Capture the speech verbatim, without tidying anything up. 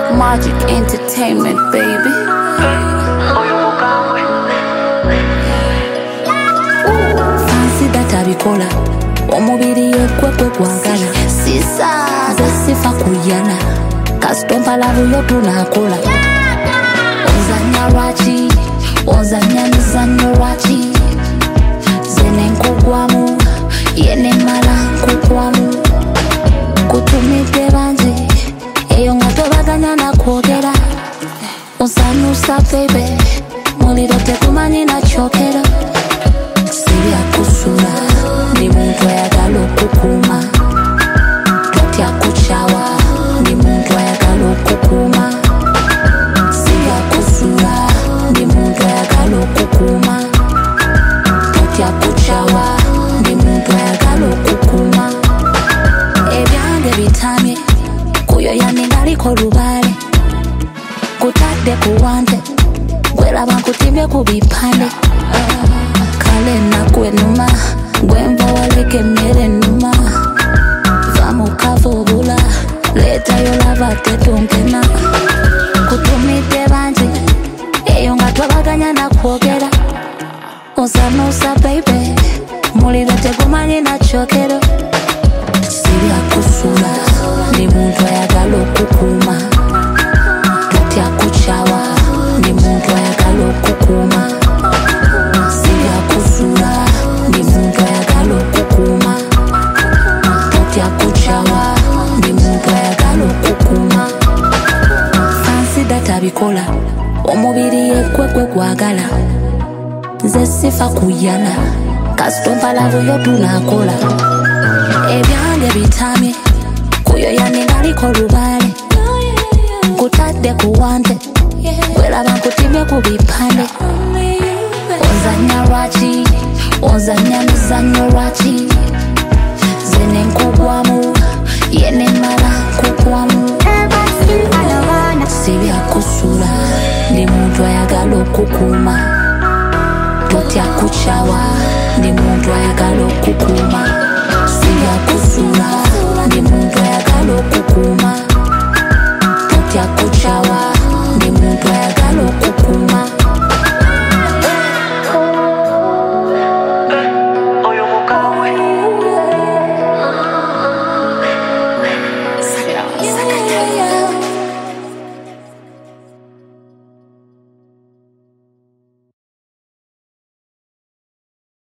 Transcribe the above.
Magic Entertainment, baby. Fancy that abikola omubiri yekwekwe kwagala sisa zesifa kuyana kastompa lavu yotu nakola ozanya rachi ozanya mizanyo rachi zene nkugwamu yene mala nkugwamu kutumite banzi eyo nga tobaganya nakwogera osanusa baby muliro tekumanyi nakyokera sibya kusula ndi muntu ayagala okukuma totya kuchawa ndi muntu ayagala okukuma sibya kusula ndi muntu ayagala okukuma totya kuchawa ndi muntu ayagala okukuma ebyange bitamye kuyo yaningaliko lubale kutadde kuwante gwelaba nkutimye kubipande kale nakwe numa gwenva waleke mmere numa vamukavubula letayo lava tetunkena kutumite banji eyo nga twabaganya nakwogera osanusa baby muliro tegumanyi nakyokero sibya kusula ndi muntu ayagala okukuma totya kuchawa ndi muntu ayagala okukuma sibya kusula ndi muntu ayagala okukuma totya kuchawa ndi muntu ayagala okukuma fansi databikola omubiri yekwekwe kwagala nze sifa kuyana kastompa lavu yotu nakola ebyange bitamye kuyo yaningaliko lubale nkutadde kuwante gwelaba nkutimye kubipande ozanya rachi ozanya mizanyo rachi zene nkugwamu yene mala nkugwamu sibya kusula ndi muntu ayagala okukuma totya kuchawa ndi muntu ayagala okukuma